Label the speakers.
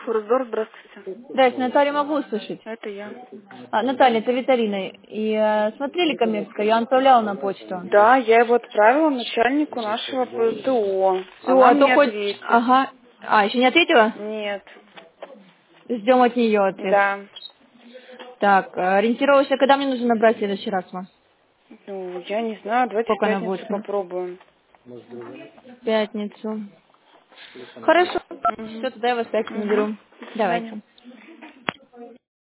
Speaker 1: Форсдор, здравствуйте.
Speaker 2: Здрасте, Наталья, могу услышать?
Speaker 1: Это я.
Speaker 2: Наталья, это Виталина. И смотрели коммерческое? Я отправляла на почту.
Speaker 1: Да, я его отправила начальнику нашего ПТО.
Speaker 2: Все,
Speaker 1: Она
Speaker 2: а то
Speaker 1: мне
Speaker 2: хоть...
Speaker 1: ответит.
Speaker 2: Ага. Еще не ответила?
Speaker 1: Нет.
Speaker 2: Ждем от нее ответ.
Speaker 1: Да.
Speaker 2: Так, ориентировочно, когда мне нужно набрать в следующий раз вас?
Speaker 1: Ну, я не знаю, давайте в
Speaker 2: Сколько она будет?
Speaker 1: пятницу попробуем.
Speaker 2: В пятницу. Хорошо.
Speaker 1: Угу.
Speaker 2: Все, тогда я вас в пятницу
Speaker 1: Угу.
Speaker 2: наберу.
Speaker 1: До свидания.
Speaker 2: Давайте.